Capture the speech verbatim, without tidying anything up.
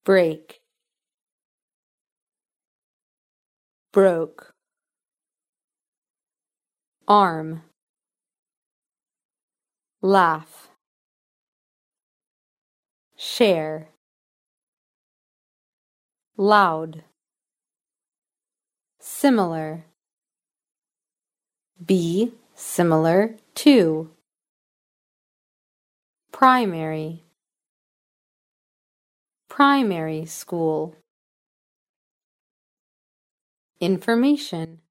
break, broke, arm, laugh, share, loud, similar, be similar to, primary, primary school, information,